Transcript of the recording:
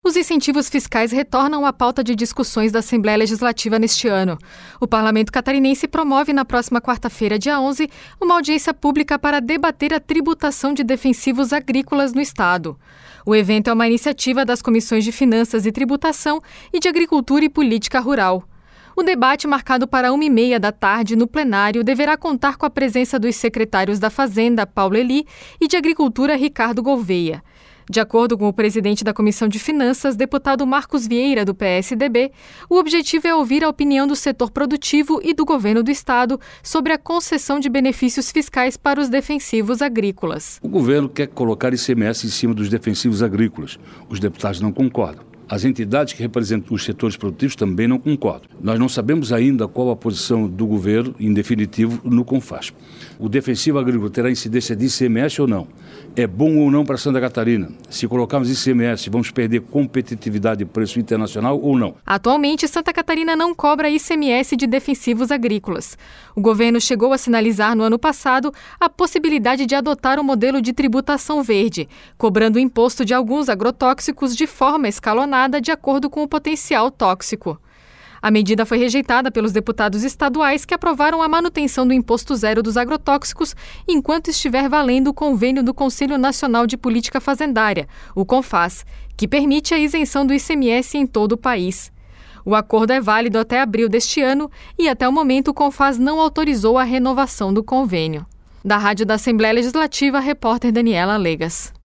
Os incentivos fiscais retornam à pauta de discussões da Assembleia Legislativa neste ano. O Parlamento Catarinense promove na próxima quarta-feira, dia 11, uma audiência pública para debater a tributação de defensivos agrícolas no Estado. O evento é uma iniciativa das Comissões de Finanças e Tributação e de Agricultura e Política Rural. O debate, marcado para 13h30 da tarde no plenário, deverá contar com a presença dos secretários da Fazenda, Paulo Eli, e de Agricultura, Ricardo Gouveia. De acordo com o presidente da Comissão de Finanças, deputado Marcos Vieira, do PSDB, o objetivo é ouvir a opinião do setor produtivo e do governo do Estado sobre a concessão de benefícios fiscais para os defensivos agrícolas. O governo quer colocar ICMS em cima dos defensivos agrícolas. Os deputados não concordam. As entidades que representam os setores produtivos também não concordam. Nós não sabemos ainda qual a posição do governo, em definitivo, no CONFASP. O defensivo agrícola terá incidência de ICMS ou não? É bom ou não para Santa Catarina? Se colocarmos ICMS, vamos perder competitividade e preço internacional ou não? Atualmente, Santa Catarina não cobra ICMS de defensivos agrícolas. O governo chegou a sinalizar no ano passado a possibilidade de adotar o modelo de tributação verde, cobrando o imposto de alguns agrotóxicos de forma escalonada de acordo com o potencial tóxico. A medida foi rejeitada pelos deputados estaduais que aprovaram a manutenção do imposto zero dos agrotóxicos enquanto estiver valendo o convênio do Conselho Nacional de Política Fazendária, o CONFAS, que permite a isenção do ICMS em todo o país. O acordo é válido até abril deste ano e, até o momento, o CONFAS não autorizou a renovação do convênio. Da Rádio da Assembleia Legislativa, repórter Daniela Legas.